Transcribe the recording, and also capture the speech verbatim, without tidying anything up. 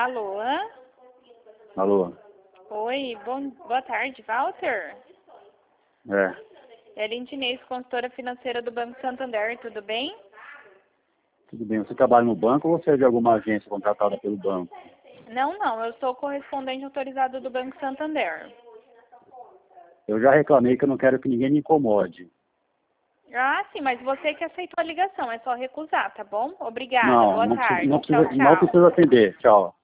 Alô? Alô? Oi, bom, boa tarde, Walter. É. É a Lindinês, consultora financeira do Banco Santander, tudo bem? Tudo bem. Você trabalha no banco ou você é de alguma agência contratada pelo banco? Não, não, eu sou correspondente autorizado do Banco Santander. Eu já reclamei que eu não quero que ninguém me incomode. Ah, sim, mas você que aceitou a ligação, é só recusar, tá bom? Obrigada, Não, boa não precisa, tarde, não tchau, precisa, não tchau. precisa atender. Tchau.